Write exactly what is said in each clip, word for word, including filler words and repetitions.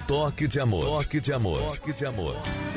toque de amor. Toque de amor. Toque de amor.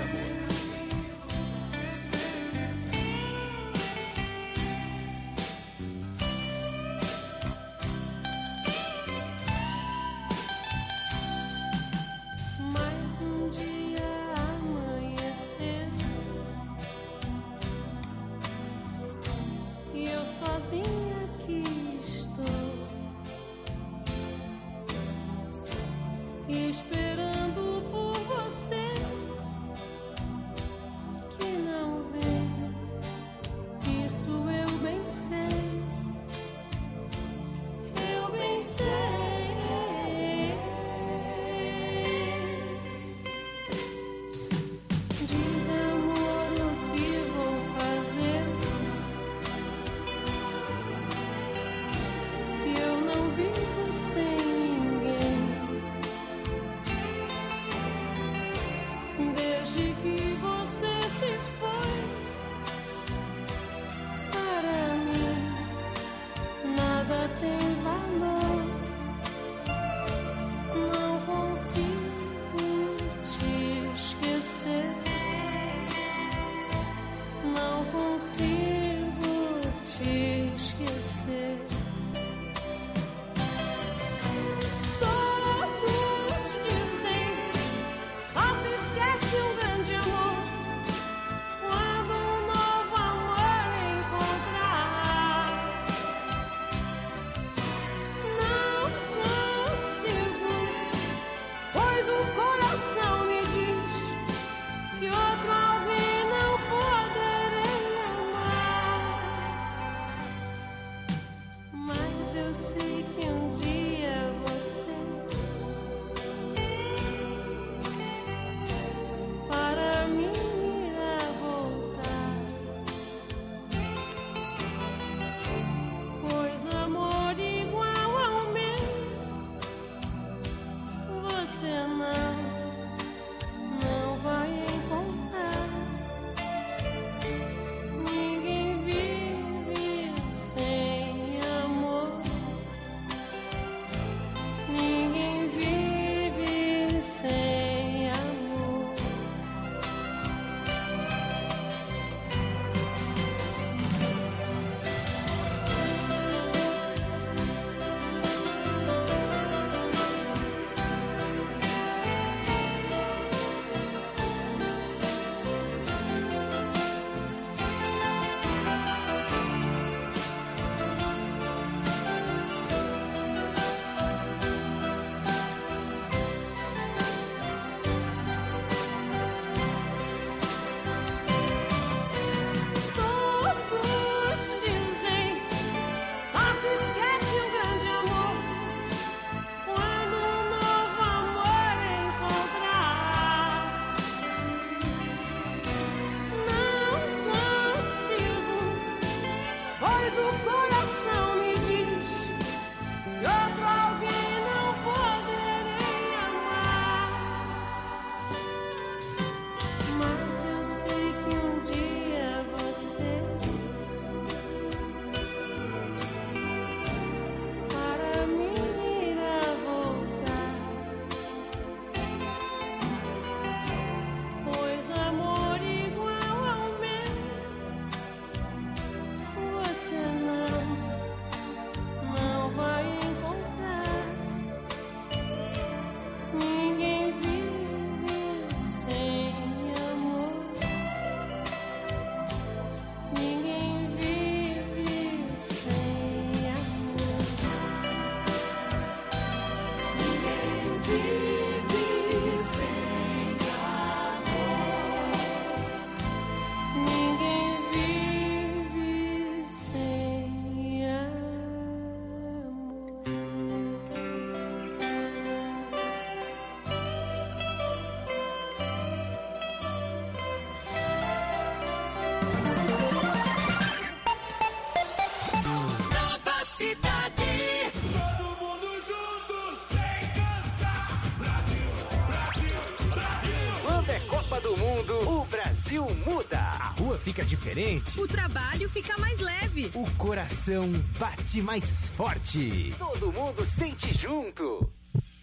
Brasil muda. A rua fica diferente. O trabalho fica mais leve. O coração bate mais forte. Todo mundo sente junto.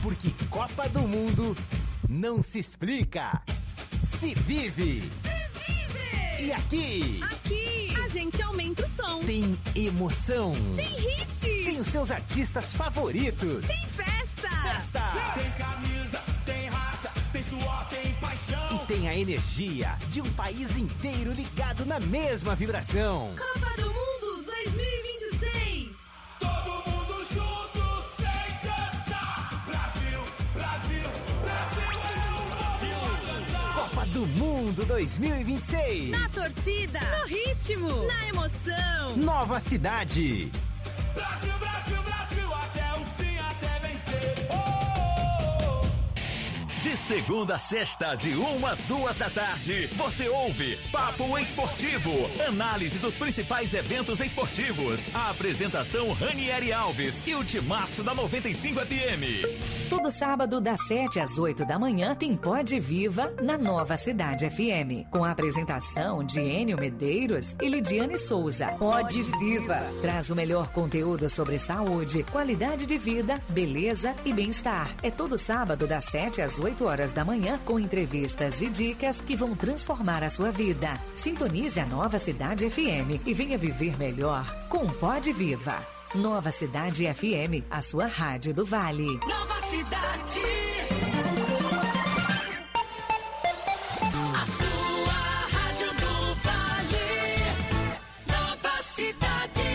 Porque Copa do Mundo não se explica, se vive. Se vive! E aqui? Aqui! A gente aumenta o som. Tem emoção. Tem hit. Tem os seus artistas favoritos. Tem festa. Festa! Tem camisa, tem raça, tem suor, tem paixão. E tem a energia de um país inteiro ligado na mesma vibração. Copa do Mundo dois mil e vinte e seis. Todo mundo junto, sem cansar. Brasil, Brasil, Brasil é o Brasil a cantar. Copa do Mundo dois mil e vinte e seis. Na torcida. No ritmo. Na emoção. Nova cidade. Brasil, Brasil, Brasil, até o fim, até vencer. Oh, oh, oh. De segunda a sexta, de uma às duas da tarde, você ouve Papo Esportivo, análise dos principais eventos esportivos. A apresentação Ranieri Alves e o timaço da noventa e cinco F M. Todo sábado, das sete às oito da manhã, tem Pod Viva na Nova Cidade F M, com a apresentação de Enio Medeiros e Lidiane Souza. Pod Viva traz o melhor conteúdo sobre saúde, qualidade de vida, beleza e bem-estar. É todo sábado, das sete às oito horas da manhã, com entrevistas e dicas que vão transformar a sua vida. Sintonize a Nova Cidade F M e venha viver melhor com Pod Viva. Nova Cidade F M, a sua rádio do Vale. Nova Cidade. A sua rádio do Vale. Nova Cidade.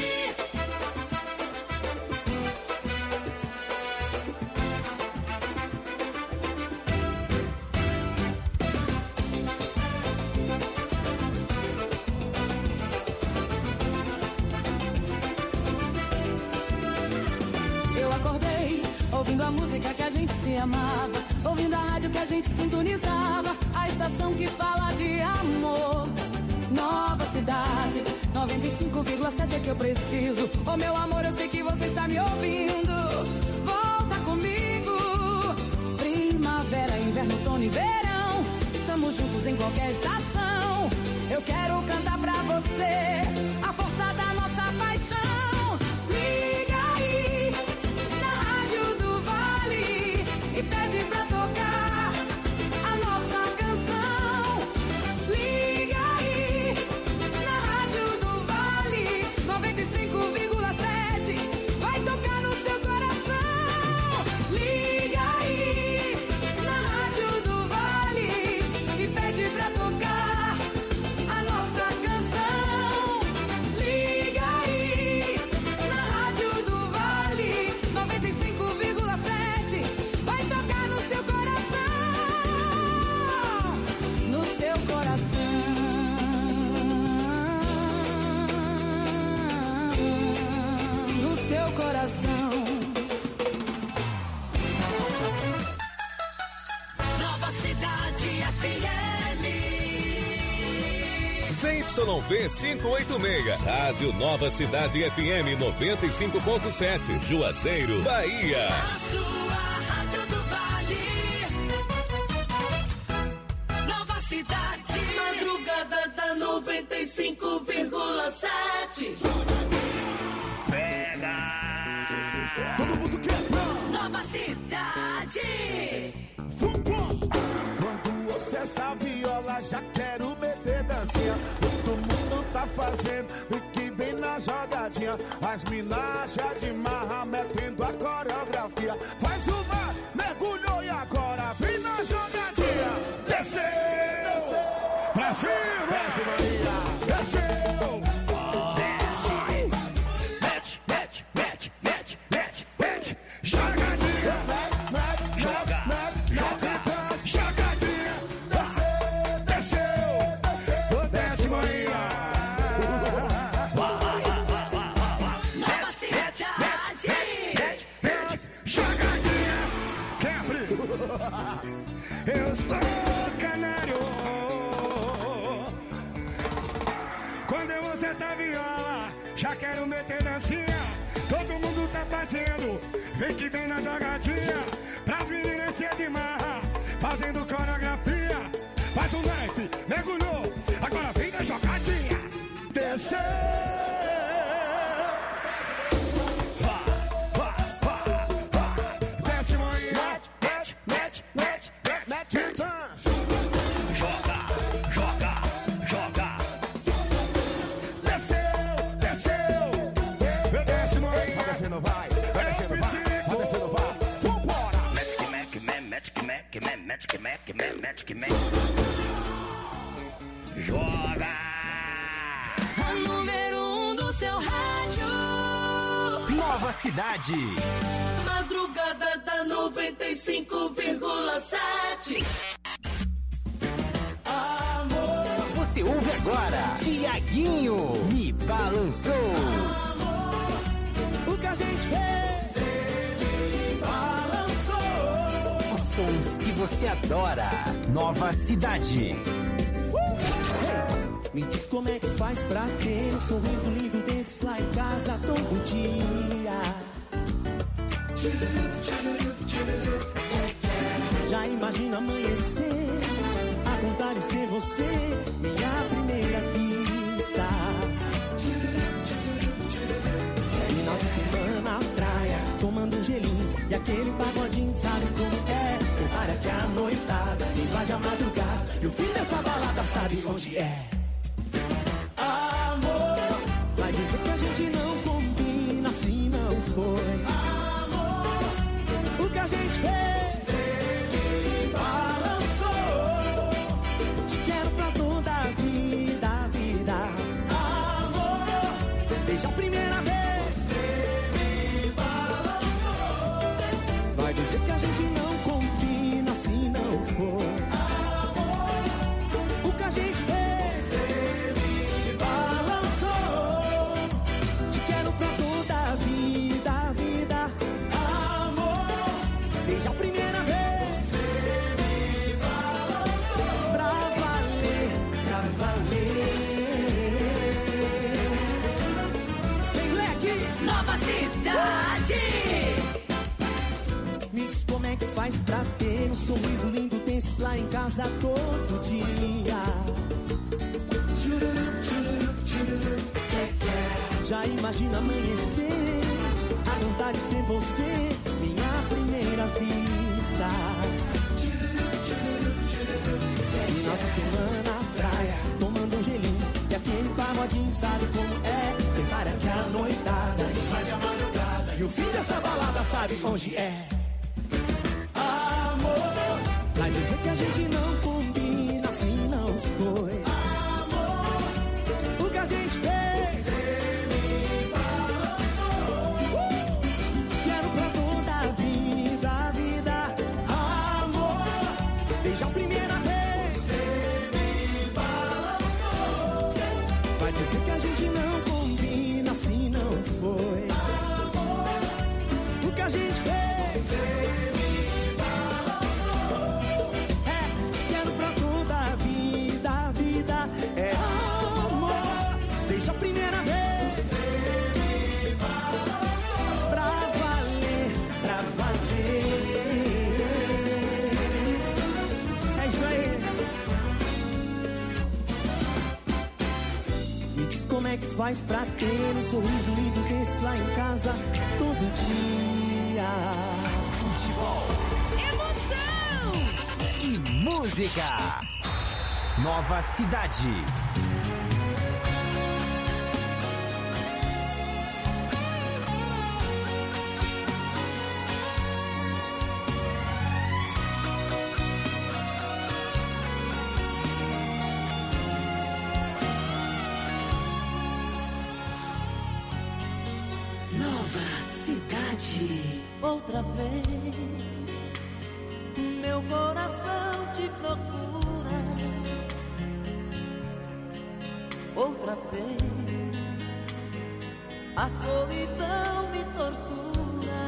Ouvindo a música que a gente se amava, ouvindo a rádio que a gente sintonizava, a estação que fala de amor. Nova Cidade, noventa e cinco vírgula sete é que eu preciso. Oh meu amor, eu sei que você está me ouvindo. Volta comigo. Primavera, inverno, outono e verão, estamos juntos em qualquer estação. Eu quero cantar pra você a força da nossa paixão. Liga aí na rádio do Vale e pede pra tocar a nossa canção. Liga aí na rádio do Vale noventa e cinco vírgula sete, vai tocar no seu coração. Liga aí na rádio do Vale e pede pra tocar a nossa canção. Liga aí na rádio do Vale noventa e cinco vírgula sete, vai tocar no seu coração, no seu coração, no seu coração. Nova Cidade F M. Z Y V quinhentos e oitenta e seis, Rádio Nova Cidade F M noventa e cinco ponto sete, Juazeiro, Bahia. A sua rádio do Vale. Nova Cidade. Madrugada da noventa e cinco vírgula sete. Todo mundo quer. Nova Cidade. Quando você essa viola, já quero meter dancinha. Todo mundo tá fazendo o que vem na jogadinha. As minas já de marra metendo a coreografia. Faz o mar, mergulhou e agora vem na jogadinha. Desceu, desceu, pra cima, desce Maria, desceu. Desce, mete, mete, mete, mete, mete, mete. Jogadinha, mete, joga, mete, mete, jogadinha. Desceu, desceu, desceu, desce Maria. Nova Cidade. Mete, mete, jogadinha. Quebre. Eu estou canário. Quando eu uso essa viola, já quero meter dancinha. Todo mundo tá fazendo, vem que vem na jogadinha. Pras meninas se de marra, fazendo coreografia. Faz um naipe, mergulhou, agora vem na jogadinha. Desceu. Vá, vá, vá, vá. Desce, mãe. mete que mete que mete, mete que mete. Joga! A número um do seu rádio. Nova Cidade. Madrugada da noventa e cinco vírgula sete. Amor. Você ouve agora. Tiaguinho me balançou. Amor. O que a gente fez? Você me balançou. Os sons que você adora. Nova Cidade. Me diz como é que faz pra ter um sorriso lindo desse lá em casa todo dia. Já imagina amanhecer, acordar e ser você, minha primeira vista. Final de semana na praia, tomando um gelinho e aquele pagodinho, sabe como é? O ar é que a noitada invade a madrugada e o fim dessa balada sabe onde é? Vai dizer que a gente não combina, assim não foi. Amor, o que a gente fez? Você me balançou. Te quero pra toda a vida, a vida. Amor, desde a primeira vez. Você me balançou. Vai dizer que a gente não combina, assim não foi. Amor, o que a gente fez? Que faz pra ter um sorriso lindo desse lá em casa todo dia. Já imagina amanhecer, acordar e ser você, minha primeira vista. Final de semana na praia, tomando um gelinho e aquele pagodinho, sabe como é? Prepara que a noitada invade a madrugada e o fim dessa balada sabe onde é? Vai dizer que a gente não combina, assim não foi. Amor, o que a gente fez? Você me balançou. uh! Te quero pra toda a vida, a vida. Amor, desde a primeira vez. Você me balançou. Vai dizer que a gente não combina, assim não foi. Amor, o que a gente fez? Você é amor, desde a primeira vez. Você me balançou. Pra valer, pra valer. É isso aí. Me diz como é que faz pra ter um sorriso lindo desse lá em casa todo dia. Futebol, Emoção e música. Nova Cidade. Nova Cidade. Outra vez, meu coração te procura. Outra vez, a solidão me tortura.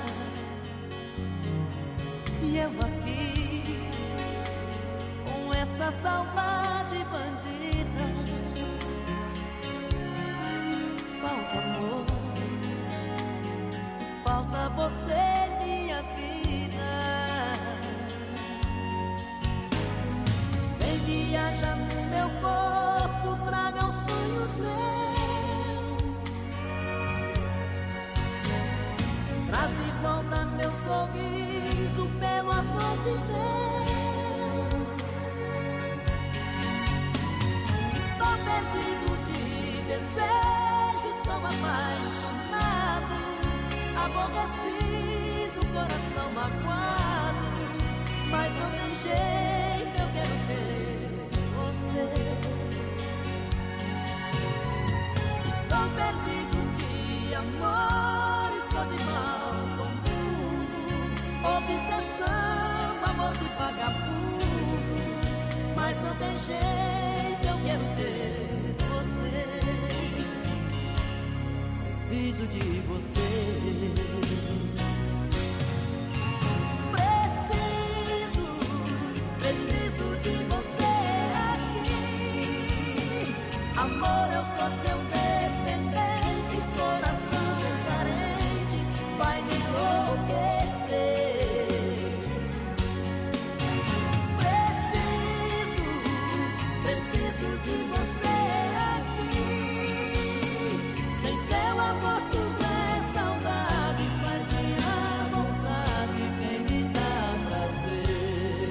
E eu aqui, com essa saudade bandida. Falta amor, falta você, minha vida. Vem viajar no meu corpo, traga os sonhos meus. Traz de volta meu sorriso, pelo amor de Deus. Estou perdido de desejo, estou apaixonado, aborrecido. preciso de você. Preciso de você aqui. Amor, eu sou seu dependente, coração carente, vai me enlouquecer. Preciso, preciso de você aqui. Sem seu amor tudo é saudade, faz minha vontade, vem me dar prazer.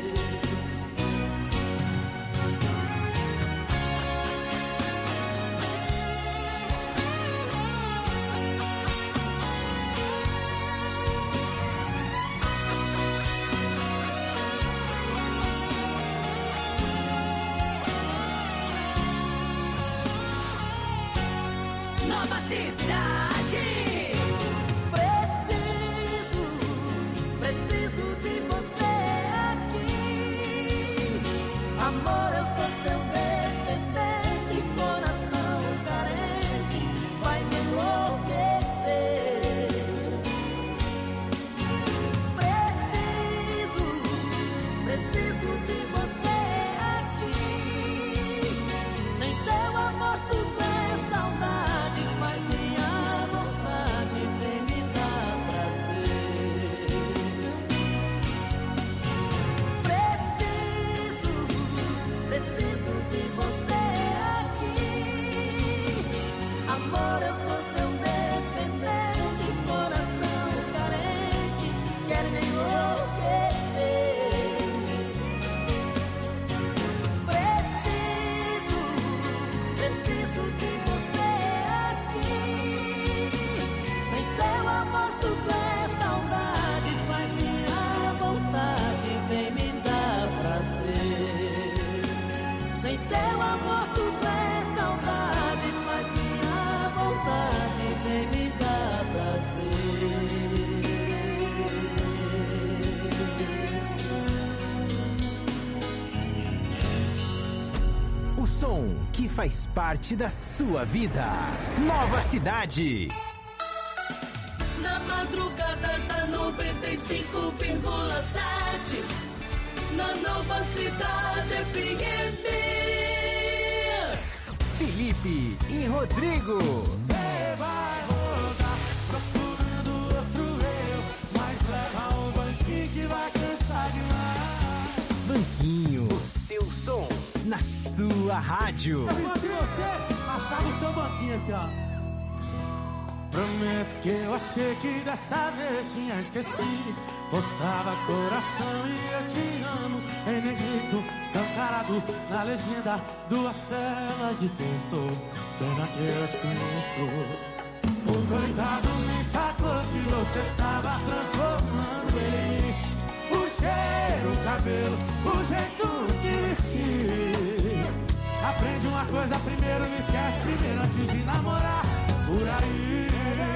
Nova Cidade. Preciso, preciso de você aqui. Amor, eu sou seu dependente, coração carente, vai me enlouquecer. Preciso, preciso de você aqui. Sem seu amor tudo é saudade, mas minha vontade vem me dar prazer. Preciso, preciso de você aqui. Amor, eu sou seu dependente, coração carente, quer me enlouquecer. Preciso, preciso de você aqui. Sem seu amor tudo é saudade, faz minha vontade, vem me dar prazer. Sem seu amor tudo é saudade, faz minha vontade, vem me dar prazer. O som que faz parte da sua vida. Nova Cidade. Na madrugada da noventa e cinco vírgula sete, na Nova Cidade F M. Felipe e Rodrigo. Você vai rodar procurando outro eu, mas leva um banquinho que vai cansar demais. Banquinho, o seu som na sua rádio. Eu fosse você, achava o seu banquinho aqui, ó. Prometo que eu achei que dessa vez tinha esquecido. Postava coração e eu te amo em negrito, escancarado na legenda, duas telas de texto. Pena que eu te conheço. O coitado nem sacou que você tava transformando ele em mim. O cheiro, o cabelo, o jeito de vestir. Aprende uma coisa primeiro, não esquece primeiro antes de namorar. Por aí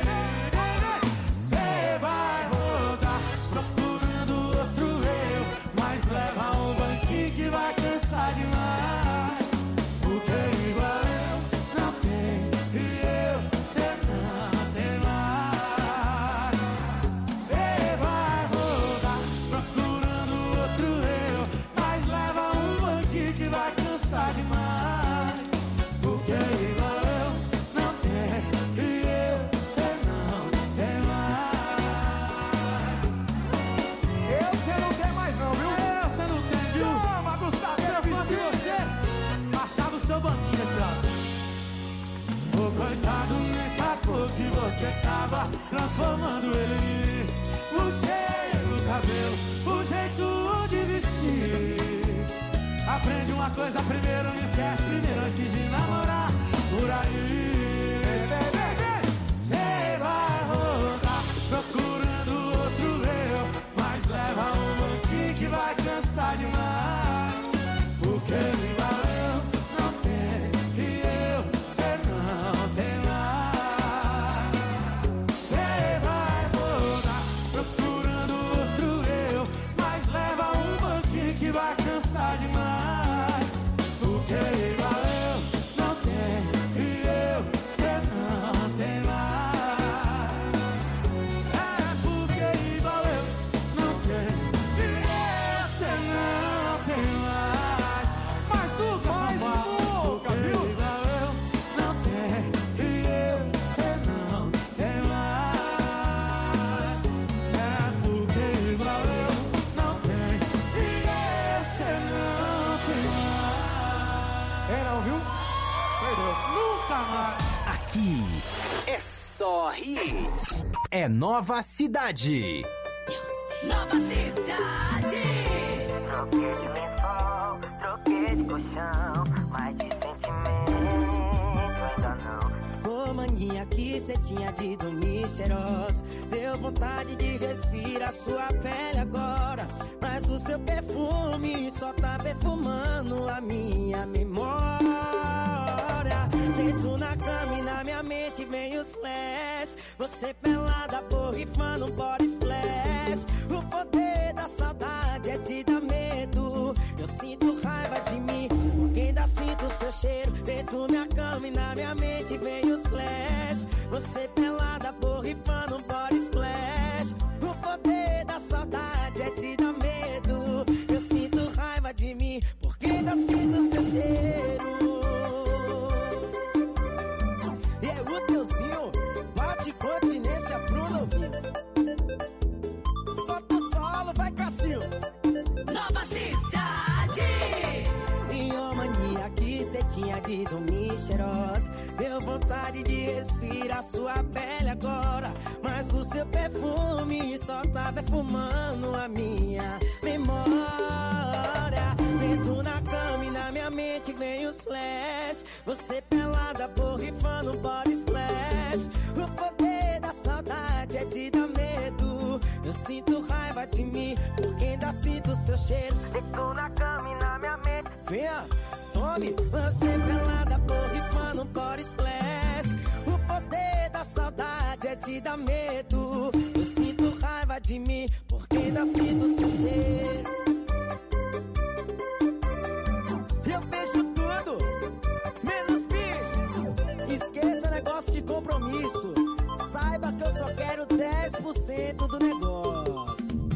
cê vai rodar procurando outro eu, mas leva um banquinho que vai cansar demais. Porque igual eu não tem e eu cê não tem mais. Cê vai rodar procurando outro eu, mas leva um banquinho que vai cansar demais. Porque igual eu não tem e eu cê não tem mais. Eu cê não tem mais não, viu? Eu cê não tem, viu? Chama, Gustavo! Se eu fosse você, baixava o seu banquinho aqui, ó. O coitado nem sacou que você tava transformando ele em mim. O cheiro, o cabelo, o jeito de vestir. Aprende uma coisa primeiro, não esquece primeiro antes de namorar. Por aí cê vai rodar procurando outro eu, mas leva um banquinho que vai cansar demais. Porque igual eu não tenho e eu cê não tem mais. Cê vai rodar procurando outro eu, mas leva um banquinho que vai cansar demais. Porque igual eu não tenho e eu é só hit. É Nova Cidade. Nova Cidade. Troquei de lençol, troquei de colchão, mas de sentimento ainda não. Ô maninha, que cê tinha de dormir cheirosa. Deu vontade de respirar sua pele agora. Mas o seu perfume só tá perfumando a minha memória. Deito na cama e na minha mente vem os flash. Você pelada, borrifando um body splash. O poder da saudade é te dar medo. Eu sinto raiva de mim, porque ainda sinto o seu cheiro. Dentro minha cama e na minha mente vem os flash. Você pelada, borrifando um body splash. O poder da saudade é te dar medo. Eu sinto raiva de mim, porque ainda sinto o seu cheiro. E é o teuzinho, bate continência pro novinho. Solta o solo, vai Cassinho. Nova Cidade. E ô mania, que cê tinha de dormir cheirosa. Deu vontade de respirar sua pele agora. Mas o seu perfume só tá perfumando a minha memória. Dentro na cama e na minha mente vem os flash. Você pelada, borrifando body splash. O poder da saudade é te dar medo. Eu sinto raiva de mim, porque ainda sinto seu cheiro. Dentro na cama e na minha mente. Venha, tome, você pelada, borrifando body splash. O poder da saudade é te dar medo. Eu sinto raiva de mim, porque ainda sinto seu cheiro. Eu vejo tudo, menos bicho. Esqueça negócio de compromisso. Saiba que eu só quero dez por cento do negócio.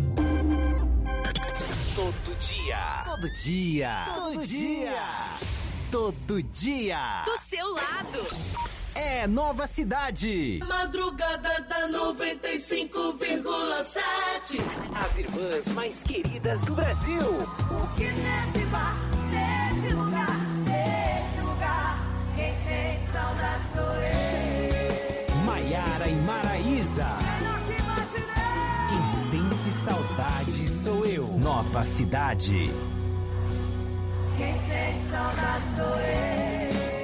Todo dia, todo dia, todo dia, todo dia. Do seu lado. É Nova Cidade. Madrugada da noventa e cinco vírgula sete. As irmãs mais queridas do Brasil. Porque nesse bar, nesse lugar, nesse lugar, quem sente saudade sou eu. Maiara e Maraísa. Melhor que imaginei. Quem sente saudade sou eu. Nova Cidade. Quem sente saudade sou eu.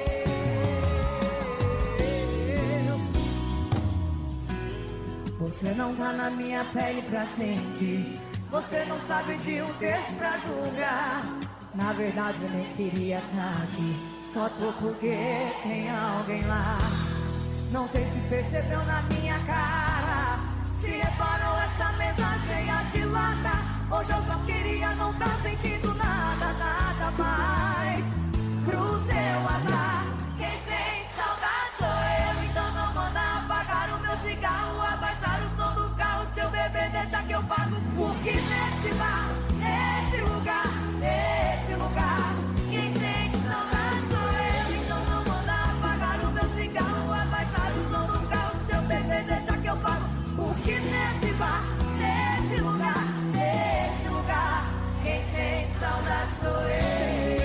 Você não tá na minha pele pra sentir. Você não sabe de um texto pra julgar. Na verdade eu nem queria estar aqui. Só tô porque tem alguém lá. Não sei se percebeu na minha cara. Se reparou essa mesa cheia de lata. Hoje eu só queria não tá sentindo nada, nada mais. Pro seu azar, quem sente saudade sou eu. Então não manda apagar o meu cigarro, abaixar o som do carro. Seu bebê deixa que eu pago. Porque nesse bar, nesse lugar, nesse lugar, quem sente saudade sou eu. Então não manda apagar o meu cigarro, abaixar o som do carro. Seu bebê deixa que eu pago. Porque nesse bar, nesse lugar, nesse lugar, quem sente saudade sou eu.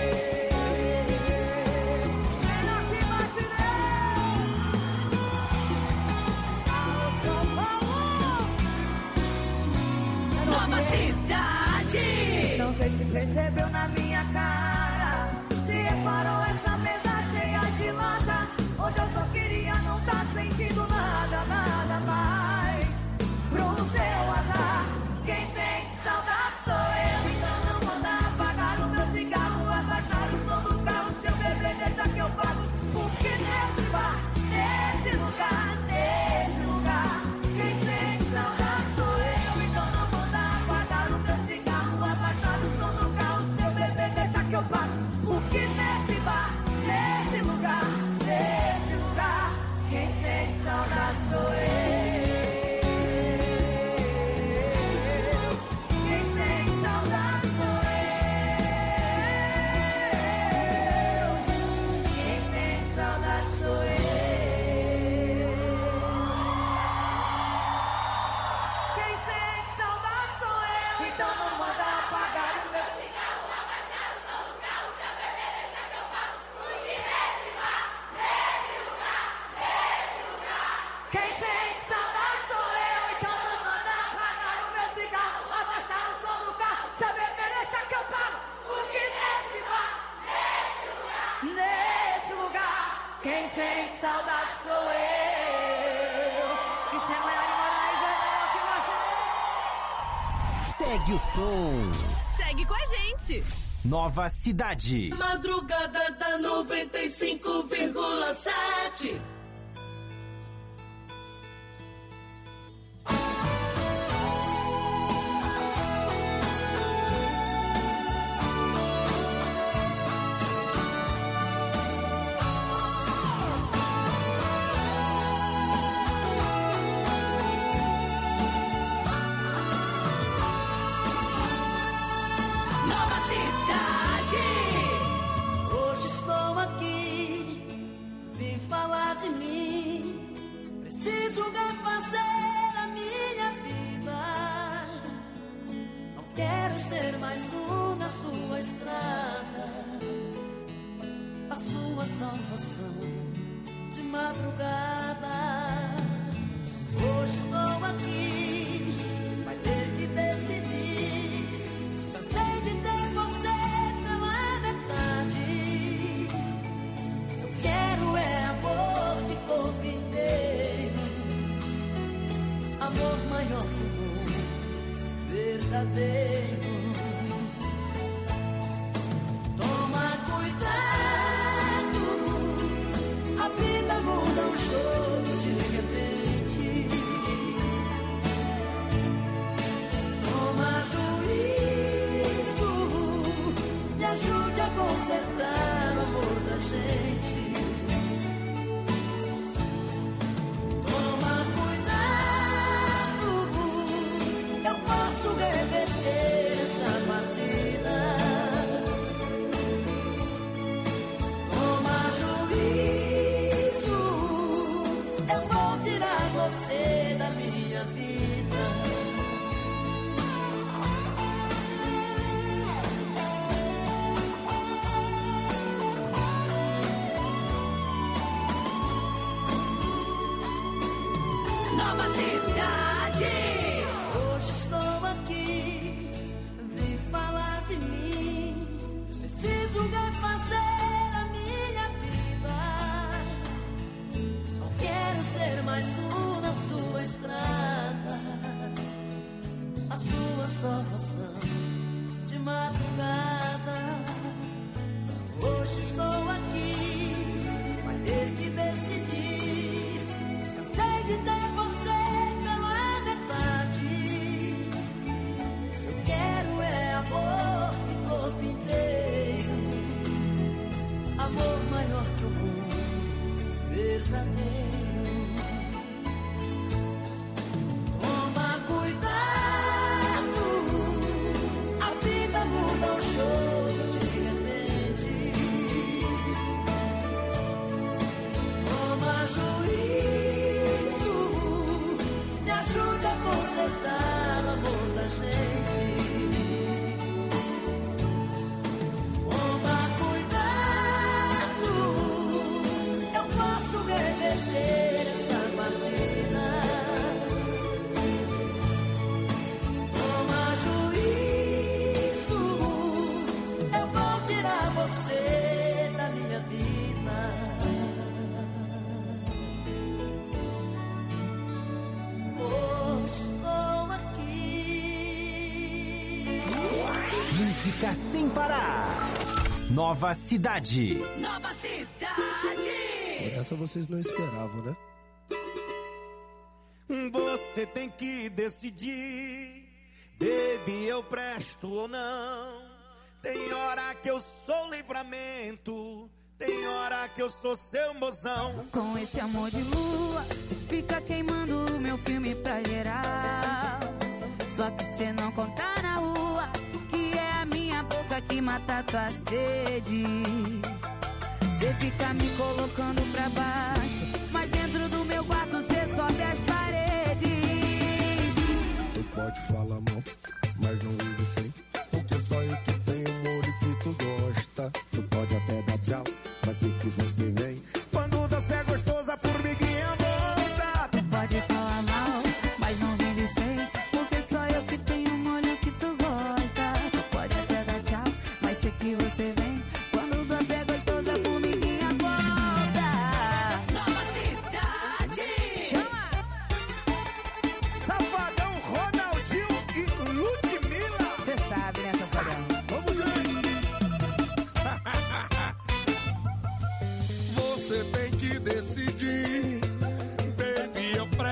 Melhor que imaginei. Alô, São Paulo. Nova Cidade. Não sei se percebeu na minha cara. Se reparou essa mesa cheia de lata. Hoje eu só queria não tá sentindo nada, nada mais. Pro seu azar, quem sente saudade sou eu. Então não manda apagar o meu cigarro, abaixar o som do carro. Seu bebê deixa que eu pago. Porque nesse bar, nesse lugar, nesse lugar, quem sente saudade sou eu. Então não manda apagar o meu cigarro, abaixar o som do carro. Seu bebê deixa que eu Quem sente saudade sou eu, então vou mandar apagar o meu cigarro, abaixar o som do carro, se a beber deixa que eu pago, porque nesse bar, nesse lugar, nesse lugar, quem sente saudade sou eu. Isso é Maiara Moraes, é eu que Segue o som. Segue com a gente. Nova Cidade. Madrugada da noventa e cinco vírgula sete. Salvação de madrugada. Hoje estou aqui, vai ter que decidir. Cansei de ter você pela metade. Eu quero é amor de corpo inteiro, amor maior que o mundo, verdadeiro. Toma cuidado. A vida muda um jogo de repente. Toma juízo, me ajude a consertar o amor da gente. Toma cuidado, eu posso reverter essa partida. Toma juízo, tirar você da minha vida. Nova Cidade. Hoje estou aqui, vim falar de mim. Preciso refazer a minha vida. Não quero ser mais um na sua estrada, a sua salvação de madrugada. Hoje estou aqui, vai ter que decidir. Cansei de ter você pela metade. Eu quero é amor de corpo inteiro, amor maior que o mundo, verdadeiro. Toma cuidado, a vida muda o jogo de repente. Toma juízo, me ajude a consertar o amor da gente. Toma cuidado, eu posso reverter essa partida. Toma juízo, eu vou tirar você da minha vida. Hoje estou aqui. Música sem parar. Nova Cidade. Nova Cidade. Essa vocês não esperavam, né? Você tem que decidir, baby, eu presto ou não. Tem hora que eu sou livramento, tem hora que eu sou seu mozão. Com esse amor de lua, fica queimando o meu filme pra geral. Só que cê não conta na rua, que é a minha boca que mata tua sede. Cê fica me colocando pra baixo, mas dentro do meu quarto cê sobe as paredes. Tu pode falar mal, mas não vive sem, porque só eu que tenho amor e que tu gosta. Tu pode até dar tchau, mas sei que você vem. Quando você é gostosa, a formiguinha volta. Tu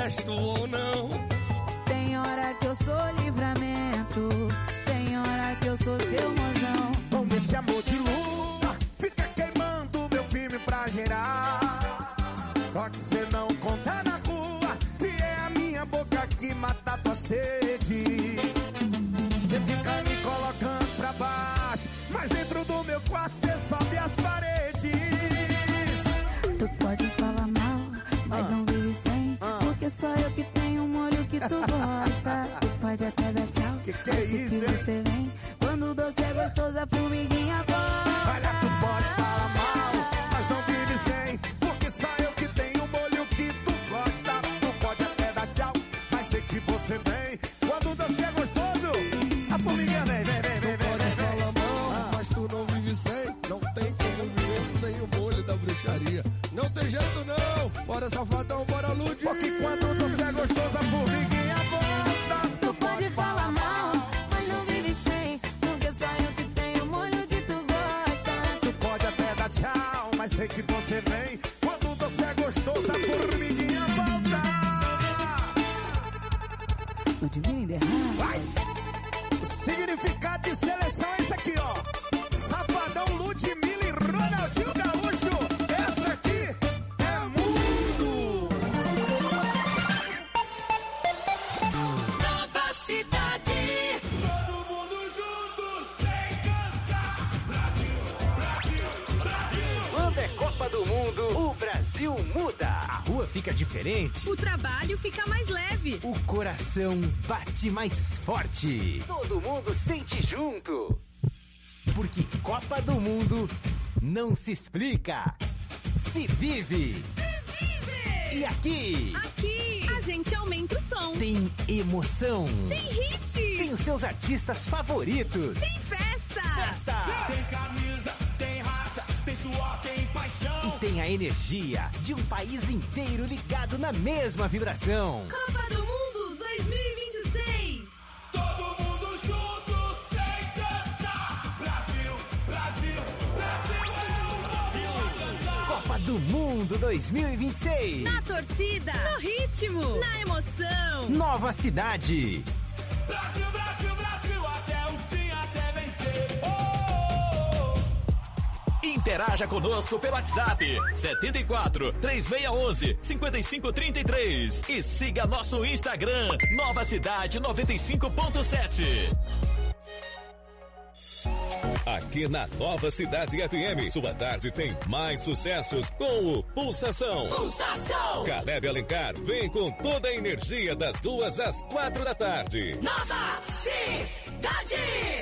presto ou não. Tem hora que eu sou livramento, tem hora que eu sou seu mozão. Com esse amor de lua, fica queimando meu filme pra gerar. Só que cê não conta na rua, e é a minha boca que mata tua sede. Cê fica me colocando pra baixo, mas dentro do meu quarto cê sobe as paredes. Tu pode falar mal, mas ah. não vive sem, ah. porque só eu que tenho um molho que tu gosta. Tu pode até dar tchau, que que é isso, que você vem. Quando o doce é gostoso, a formiguinha volta. Olha, tu pode falar mal, mas não vive sem, porque só eu que tenho um molho que tu gosta. Tu pode até dar tchau, mas sei que você vem. Quando o doce é gostoso, a formiguinha vem, vem, vem, vem, vem. Tu pode falar mal, ah. mas tu não vive sem. Não tem como viver sem o molho da bruxaria. Não tem jeito não, bora safadão, bora ludir. Porque quando o doce é gostoso, a formiguinha volta. Tu pode falar mal, mas não vive sem, porque só eu que tenho o molho que tu gosta. Tu pode até dar tchau, mas sei que você vem. Quando o doce é gostoso, a formiguinha volta. O divino vai. O significado de seleção é esse aqui, ó. Safadão, Ludmilla e Ronaldinho Gaúcho. Essa aqui é mundo. Nova cidade. Todo mundo junto, sem cansar. Brasil, Brasil, Brasil. Quando é Copa do Mundo, o Brasil muda. A rua fica diferente. O trabalho fica mais leve. O coração bate mais forte. Todo mundo sente junto. Porque Copa do Mundo não se explica, se vive. Se vive! E aqui? Aqui a gente aumenta o som. Tem emoção. Tem hit. Tem os seus artistas favoritos. Tem festa. Festa. Tem camisa, tem raça, tem suor, tem paixão. E tem a energia de um país inteiro ligado na mesma vibração. Copa do Mundo dois mil e vinte e seis. Todo mundo junto, sem cansar. Brasil, Brasil, Brasil é o Brasil. Copa do Mundo dois mil e vinte e seis. Na torcida, no ritmo, na emoção. Nova cidade. Brasil, Brasil, Brasil, até o fim, até vencer. Oh! Interaja conosco pelo WhatsApp setenta e quatro, três seis um um, cinco cinco três três e siga nosso Instagram Nova Cidade noventa e cinco ponto sete. Aqui na Nova Cidade F M, sua tarde tem mais sucessos com o Pulsação. Pulsação! Caleb Alencar vem com toda a energia das duas às quatro da tarde. Nova Cidade!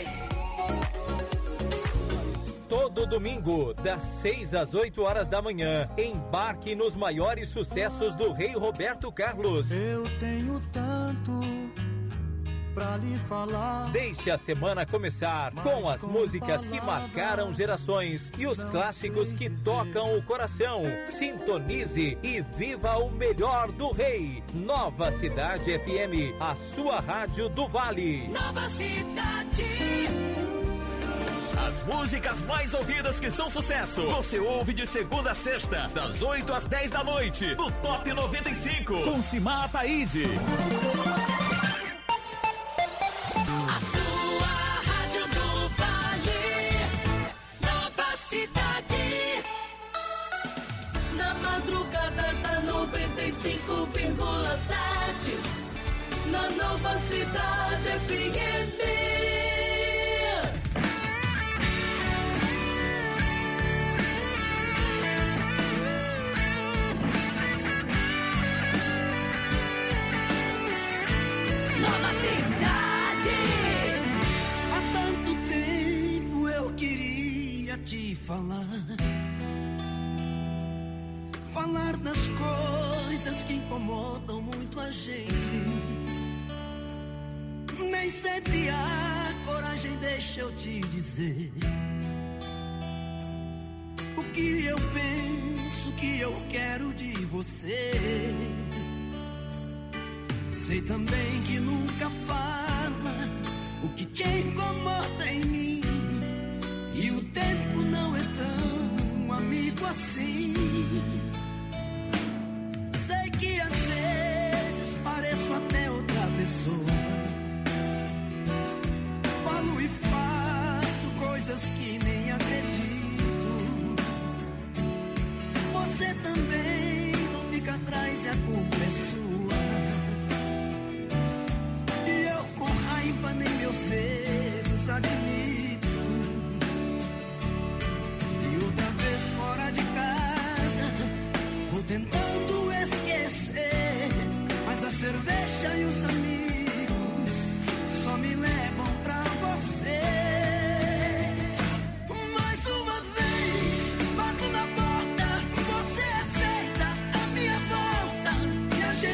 Todo domingo, das seis às oito horas da manhã, embarque nos maiores sucessos do Rei Roberto Carlos. Eu tenho tanto pra lhe falar. Deixe a semana começar com as músicas que marcaram gerações e os clássicos que tocam o coração. Sintonize e viva o melhor do Rei. Nova Cidade F M, a sua rádio do Vale. Nova Cidade. As músicas mais ouvidas que são sucesso, você ouve de segunda a sexta, das oito às dez da noite, no Top noventa e cinco, com Simar Ataíde. A sua rádio do Vale, Nova Cidade. Na madrugada da noventa e cinco vírgula sete, na Nova Cidade F M. Nova Cidade. Há tanto tempo eu queria te falar, falar das coisas que incomodam muito a gente. Nem sempre há coragem, deixa eu te dizer o que eu penso, o que eu quero de você. Sei também que nunca fala o que te incomoda em mim, e o tempo não é tão amigo assim. Sei que às vezes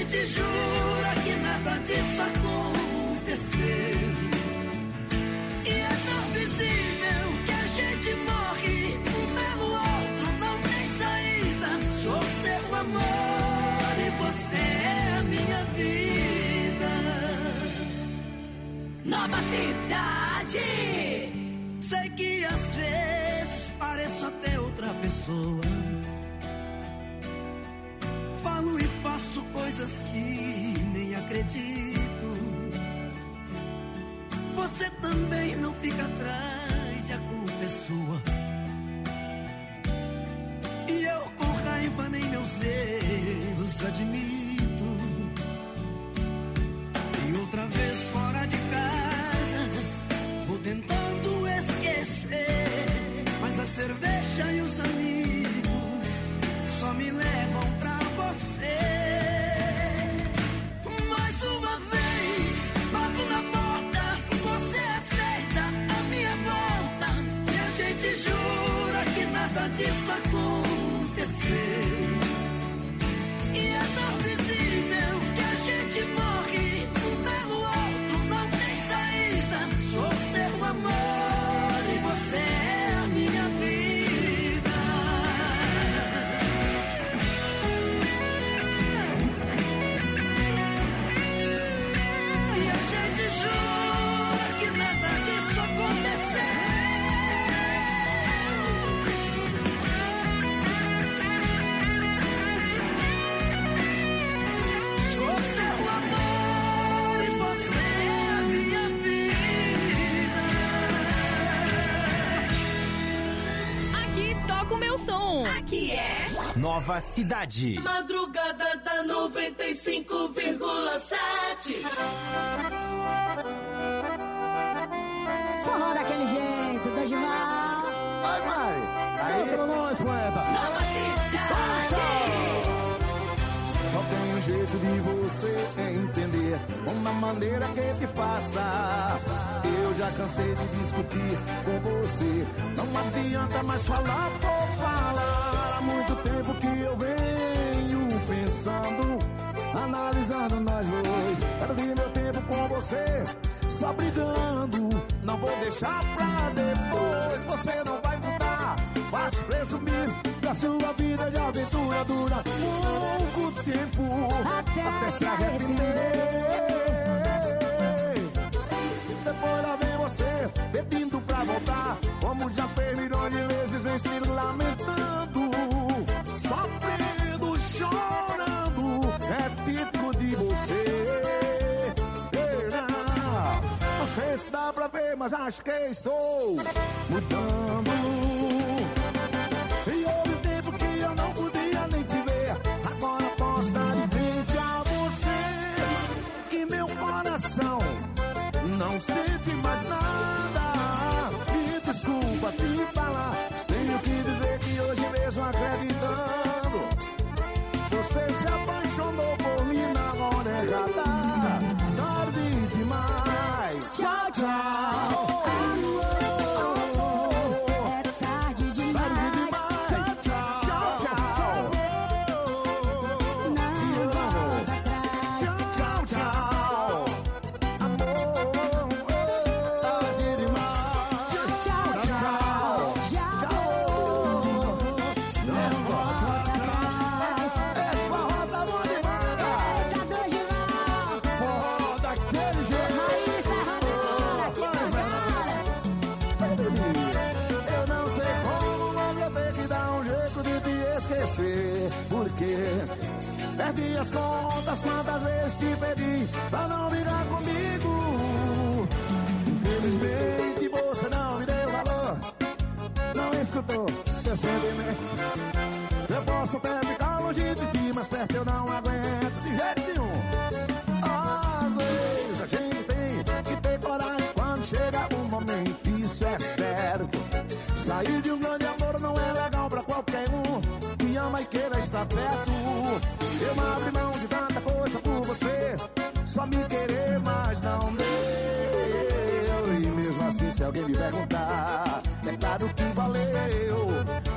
gente jura que nada disso aconteceu. E é tão visível que a gente morre um pelo outro, não tem saída. Sou seu amor e você é a minha vida. Nova Cidade. Sei que às vezes pareço até outra pessoa. Falo e faço coisas que nem acredito. Você também não fica atrás e a culpa é sua. E eu com raiva nem meus erros admito. E outra vez fora de casa vou tentando esquecer, mas a cerveja e os amigos só me levam pra você. Mais uma vez bato na porta, você aceita a minha volta. E a gente jura que nada disso aconteceu. E é tão visível que a gente morre um pelo outro, não tem saída. Sou seu amor e você é a minha vida. E a gente jura que nada disso aconteceu. Sou seu amor e você é a minha vida. Aqui toca o meu som. Aqui é Nova Cidade. Madrugada da noventa e cinco vírgula sete. Forró daquele jeito, Dorival. Vai, Mari. Aí pra nós, poeta. Nova Cidade. Só tem um jeito de você entender uma maneira que te faça. Eu já cansei de discutir com você. Não adianta mais falar por falar. Há muito tempo que eu venho pensando, analisando nós dois. Perdi meu tempo com você, só brigando. Não vou deixar pra depois. Você não vai mudar, fácil presumir que a sua vida de aventura dura pouco tempo até, até se arrepender. Depois lá vem você pedindo pra voltar, como já fez milhões de vezes, vem se lamentando, sofrendo, chorando. É típico de você. Ei, não, não sei se dá pra ver, mas acho que estou mudando. E houve tempo que eu não podia nem te ver. Agora posso estar de frente a você, que meu coração não sente mais nada. Me desculpa te falar, tenho que dizer que hoje mesmo acreditando, você se apaixonou por mim na hora errada. Tarde demais. Tchau, tchau. Porque perdi as contas quantas vezes te pedi pra não brigar comigo. Infelizmente você não me deu valor, não escutou meu sentimento. Eu posso até ficar longe de ti, mas perto eu não aguento de jeito nenhum. Às vezes a gente tem que ter coragem quando chega um momento, isso é certo. Sair de um grande amor não é legal pra qualquer um que ama e queira estar perto. Eu não abri mão de tanta coisa por você, só me querer, mas não deu. E mesmo assim, se alguém me perguntar, é claro que valeu.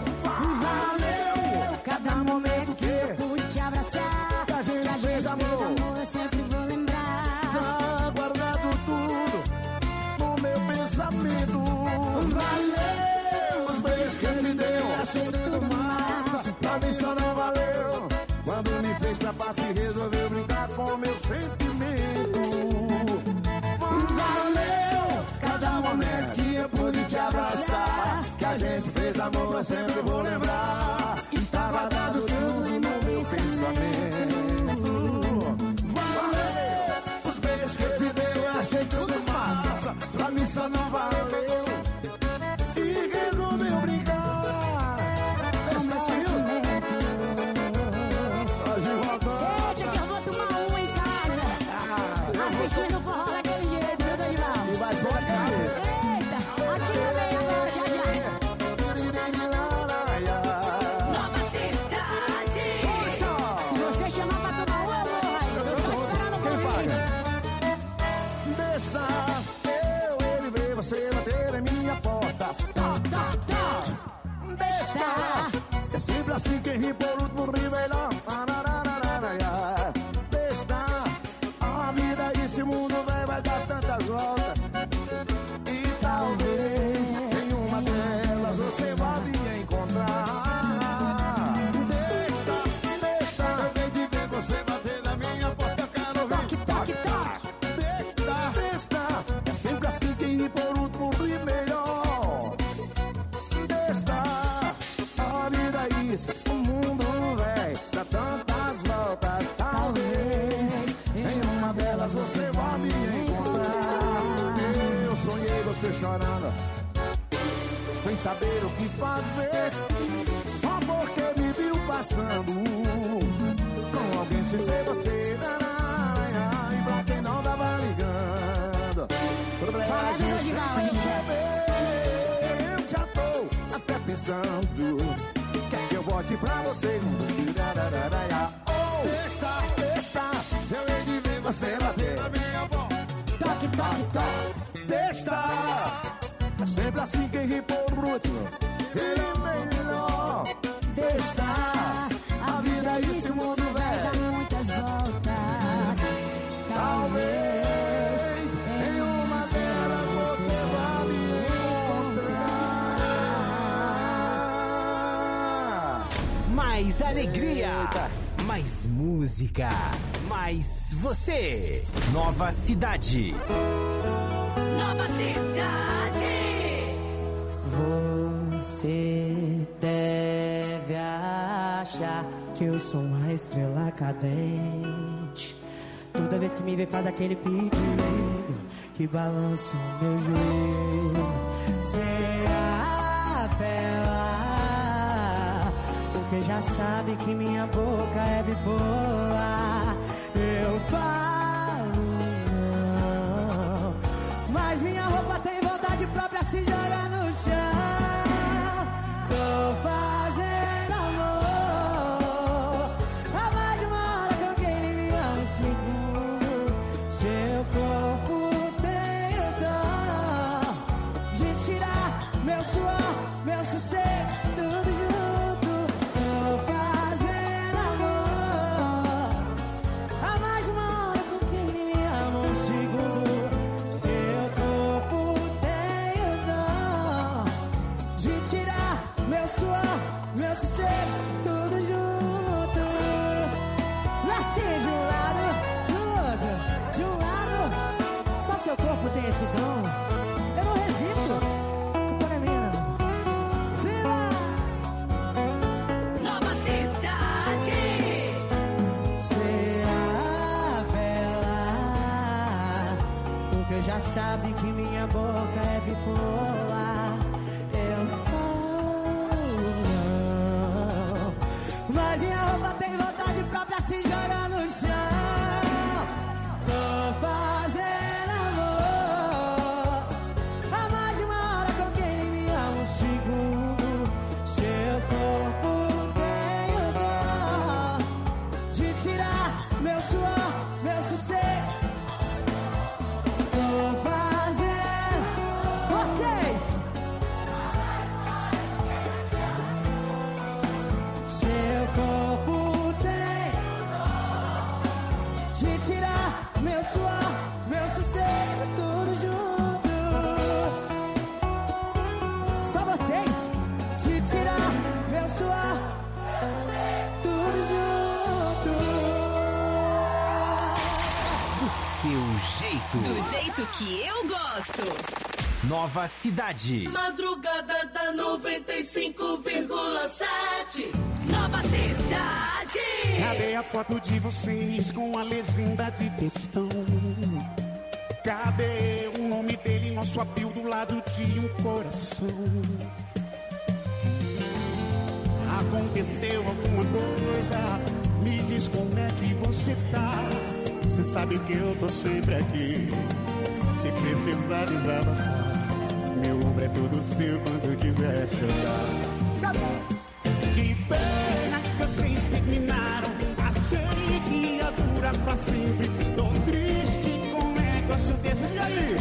Valeu cada momento que eu pude te abraçar, que a gente fez amor. eu sempre vou lembrar. Tá guardado tudo no meu pensamento. Valeu os beijos que eu te dei, achei tudo massa. Pra mim só não valeu quando me fez trapaça e resolveu brincar com o meu sentimento. Valeu cada momento que eu pude te abraçar, que a gente fez amor, eu sempre vou lembrar. Estava dado tudo no meu pensamento. Valeu os beijos que eu te dei, eu achei tudo massa. Pra mim só não valeu e resolveu brincar. Deixa eu sentimento. Hoje voltou. Eita, que eu vou tomar uma em casa. Ah, assistindo o forró daquele jeito, meu Deus, Val. E vai só a casa. Eita, aqui também agora, já já. Nova cidade. Se você chamar pra tomar uma, eu vou, aí. Eu tô só esperando o convite. Deixa eu, ele ver você bater em minha porta. Tá, tá, tá. Deixa. É sempre assim, quem ri por último ri melhor. Deixa. A vida e esse mundo vai, vai dar tantas voltas. E talvez em uma delas você vá me encontrar. Deixa, deixa. Eu venho de ver você bater na minha porta, eu quero ouvir. Toque, toque, toque. Deixa, deixa. É sempre assim, quem ri por último ri melhor. Deixa. A vida é isso, o mundo vai dar tantas voltas. Talvez em uma delas você vá me encontrar. Eu sonhei você chorando, sem saber o que fazer, só porque me viu passando com alguém sem ser você. E pra quem não tava ligando, pra gente saber, eu já tô até pensando, quer que eu volte pra você? Oh, deixa, deixa, eu hei de ver você bater na minha porta. Toque, toque, toque. Deixa. É sempre assim, quem ri por último ele é melhor. Deixa. A vida e esse mundo vai dar velho. muitas voltas. Talvez em uma delas você vá me encontrar. Mais alegria, mais música, mais você. Nova cidade. Nova cidade. Você deve achar que eu sou uma estrela cadente. Toda vez que me vê faz aquele pedido que balança o meu joelho. Você apela porque já sabe que minha boca é bipolar. Eu falo não, mas minha roupa tem vontade própria, se joga no chão. Tô fazendo amor há mais de uma hora com quem nem me ama um segundo. Seu corpo tem o dom de tirar meu suor, meu sossego, tudo junto. Tô fazendo amor há mais de uma hora com quem nem me ama um segundo. Seu corpo tem o dom de tirar meu suor, meu sossego, tudo junto. Nasci de um lado, do outro, de um lado. Só seu corpo tem esse dom. Eu não resisto. Culpa não é minha, não. Viva! Nova cidade. Você apela porque já sabe que minha boca é bipolar. Eu falo não, mas minha roupa tem vontade própria, se joga no chão. Tô fazendo amor há mais de uma hora com quem nem me ama um segundo. Seu corpo tem o dom de tirar meu suor, meu sossego. Tô fazendo vocês. Seu corpo tem te tirar meu suor, meu sossego, tudo junto. Só vocês, te tirar meu suor, tudo junto. Do seu jeito. Do jeito que eu gosto. Nova Cidade. Madrugada da noventa e cinco vírgula sete. Nova Cidade. Cadê a foto de vocês com a legenda de textão? Cadê o nome dele, nosso apelo do lado de um coração? Aconteceu alguma coisa? Me diz como é que você tá. Você sabe que eu tô sempre aqui. Se precisar desabafar, meu ombro é todo seu quando quiser chorar. Que pena que vocês terminaram. Achei que ia durar pra sempre. Tô triste com um negócio desses. E aí?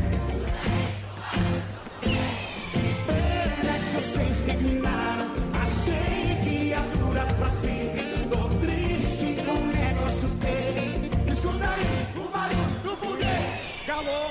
Que pena que vocês terminaram. Achei que ia durar pra sempre. Tô triste com um negócio desse. Escuta aí, o barulho do foguete. Calor.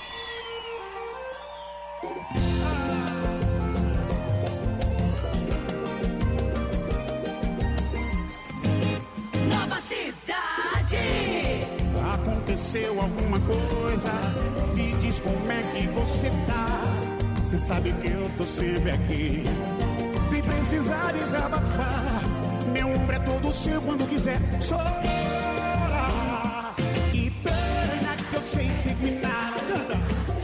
Nova Cidade. Aconteceu alguma coisa? Me diz como é que você tá. Você sabe que eu tô sempre aqui. Se precisar desabafar, meu ombro é todo seu quando quiser chorar. E pena que vocês terminaram. Canta.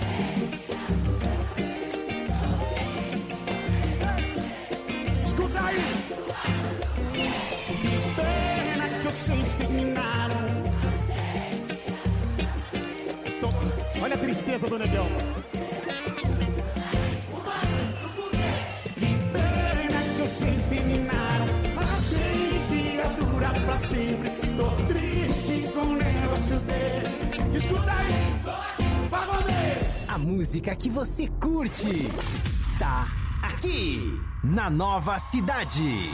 Escuta aí. Que pena que vocês terminaram. Tô... Olha a tristeza do negão. Que pena que vocês terminaram. Achei que ia durar pra sempre. Tô triste com um negócio desse. Escuta aí, pagodeiro. A música que você curte tá aqui na Nova Cidade.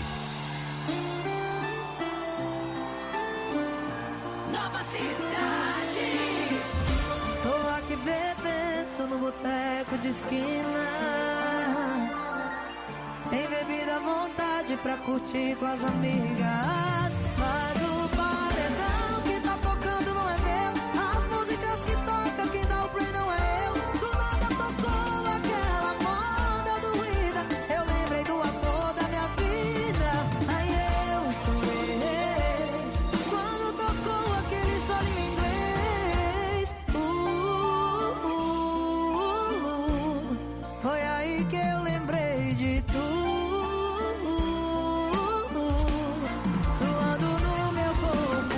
Nova Cidade. Tô aqui bebendo no boteco de esquina. Tem bebida à vontade pra curtir com as amigas. Mas o paredão que tá tocando não é meu. As músicas que tocam, quem dá o play não é eu. Do nada tocou aquela moda doída. Eu lembrei do amor da minha vida. Aí eu chorei quando tocou aquele solinho inglês. Uh, uh, uh, Foi aí que eu lembrei de tu. Suando no meu corpo.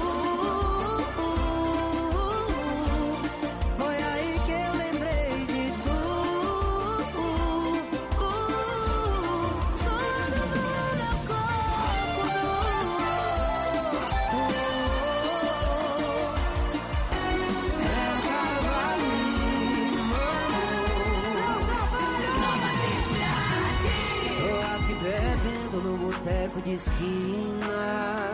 Foi aí que eu lembrei de tu. Suando no meu corpo. Nova Cidade. Tô aqui bebendo no boteco de esquina.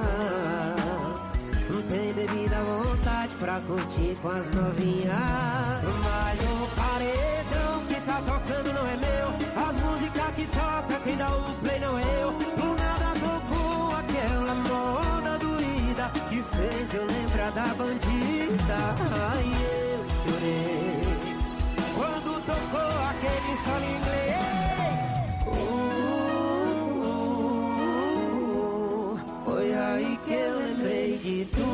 Não tem bebida à vontade pra curtir com as novinhas. Mas o paredão que tá tocando não é meu. As músicas que toca, quem dá o play não é eu. Do nada tocou aquela moda doída que fez eu lembrar da bandida. Ai, eu chorei quando tocou aquele solo inglês. Uh, uh, uh, Foi aí que eu lembrei de tu.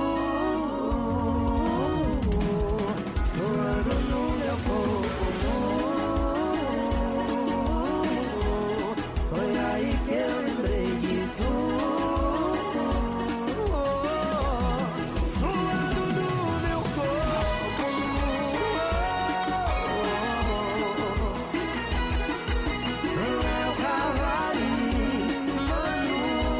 Suando no meu corpo. Foi aí que eu lembrei de tu. Suando no meu corpo. Léo Cavalinho, Manu.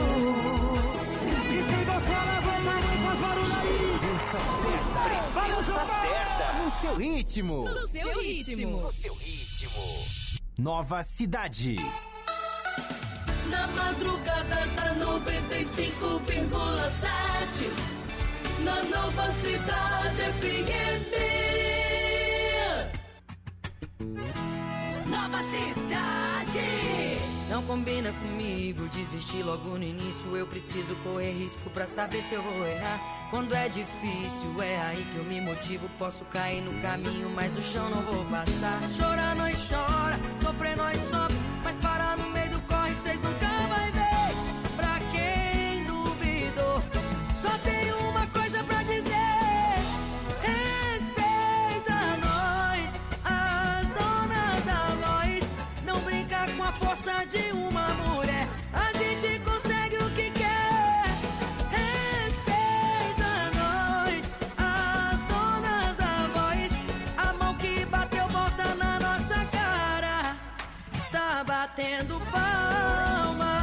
E quem gostou, levanta a mão e faz barulho aí. Presença certa. Presença certa. No seu ritmo. No seu ritmo. No seu ritmo. Nova Cidade. Na madrugada da noventa e cinco vírgula sete. na Nova Cidade F M. Nova Cidade. Não combina comigo desistir logo no início. Eu preciso correr risco pra saber se eu vou errar. Quando é difícil, é aí que eu me motivo. Posso cair no caminho, mas do chão não vou passar. Chorar nós chora, sofrer nós sofre, mas parar no meio do corre cês nunca vai ver. Pra quem duvidou, só tem uma coisa pra dizer: respeita nós, as donas da voz. Não brinca com a força de uma mulher, a gente consegue o que quer. Respeita nós, as donas da voz. A mão que bateu bota na nossa cara, tá batendo palma.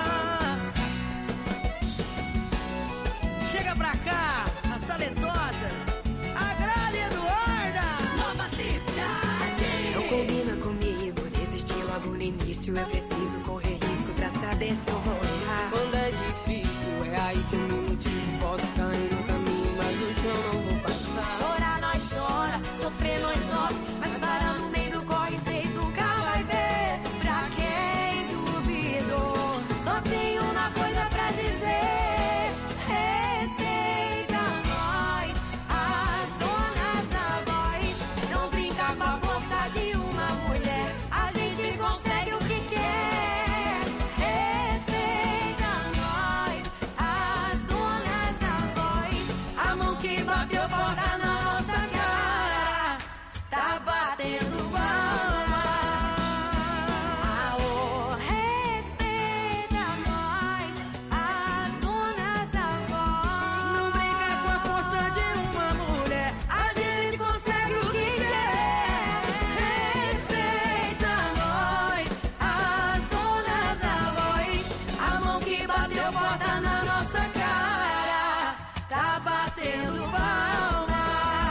Chega pra cá, as talentosas, a Gralha e Eduarda. Nova Cidade. Não combina comigo desistir logo no início. Eu preciso correr risco pra saber se eu vou errar. Quando é difícil, é aí que eu me motivo. Posso cair no caminho, mas do chão não vou passar. Chorar nós chora, sofrer nós sofre, mas parar no meio do corre cês nunca vai ver. Pra quem duvidou, só tem uma coisa pra dizer: respeita nós, as donas da voz. Não brinca com a força de uma mulher, a gente consegue o que quer. Respeita nós, as donas da voz. A mão que bateu bota na nossa cara, tá batendo palma. Aô, respeita nós, as donas da voz. Não brinca com a força de uma mulher, A gente consegue o que quer. Respeita nós, as donas da voz. A mão que bateu bota na nossa cara, tá batendo palma.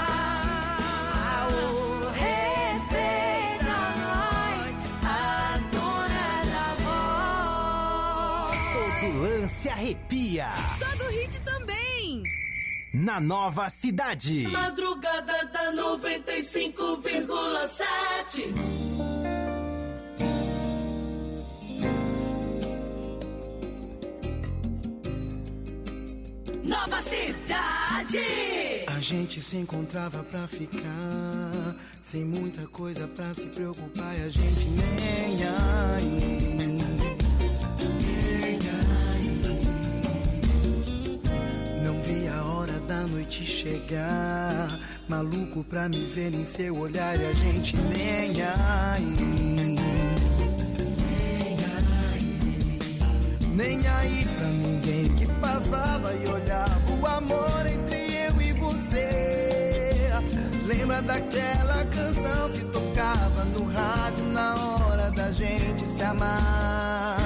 Aô, respeita nós, as donas da voz. Todo lance arrepia. Todo hit também. Na Nova Cidade. Madrugada da noventa e cinco vírgula sete. Nova Cidade. A gente se encontrava pra ficar, sem muita coisa pra se preocupar, e a gente nem aí, nem aí. Não vi a hora da noite chegar, maluco pra me ver em seu olhar, e a gente nem aí, nem aí pra ninguém que passava e olhava o amor entre eu e você. Lembra daquela canção que tocava no rádio na hora da gente se amar?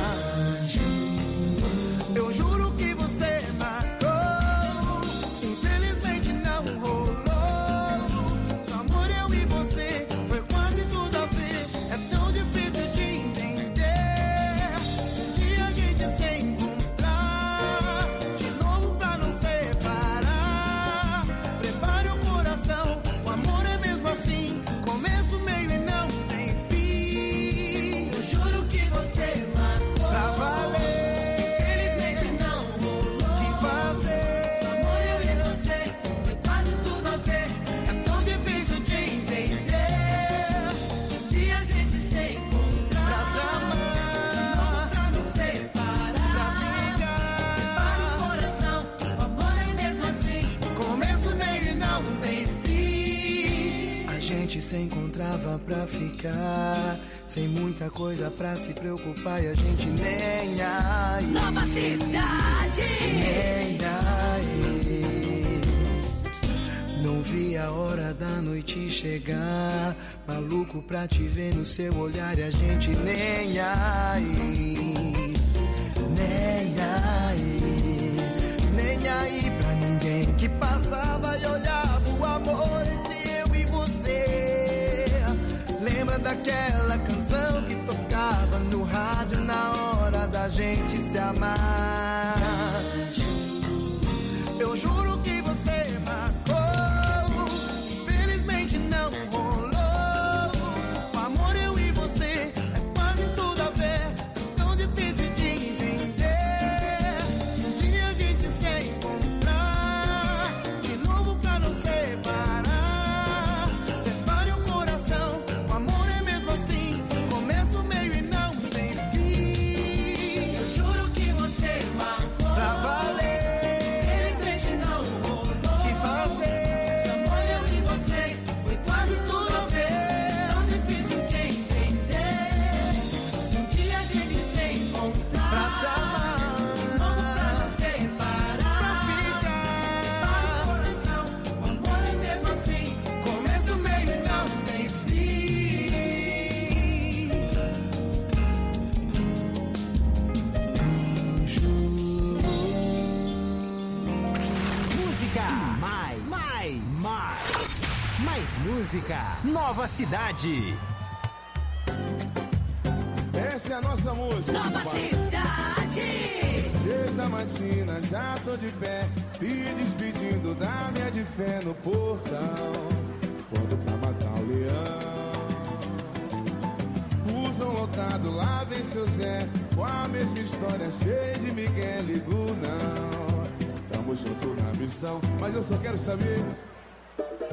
Eu juro que você marcou, infelizmente não rolou. Só amor eu e você, foi quase tudo a ver. É tão difícil de entender. Um dia a gente se encontrar de novo pra não separar. Prepare o coração, o amor é mesmo assim, começo, meio e não tem fim. Eu juro que você marcou pra valer. Infelizmente não rolou. Que fazer? Só amor eu e você, foi quase tudo a ver. É tão difícil de entender. Um dia a gente se encontrar pra se amar, pra não separar, pra ficar. Prepara o coração, o amor é mesmo assim, começo, meio e não tem fim. A gente se encontrava pra ficar, sem muita coisa pra se preocupar, e a gente nem aí. Nova Cidade. Nem aí. Não vi a hora da noite chegar, maluco pra te ver no seu olhar, e a gente nem aí, nem aí, nem aí pra ninguém que passava e olhava o amor entre eu e você. Lembra daquela canção que tocava no rádio na hora da gente se amar? Eu juro que você mais música. Nova Cidade. Essa é a nossa música. Nova Cidade. Seis da matina, já tô de pé, me despedindo da minha de fé no portão. Pronto pra matar o leão. Busão lotado, lá vem seu Zé, com a mesma história, cheio de Miguel, ligo não. Tamo junto na missão, mas eu só quero saber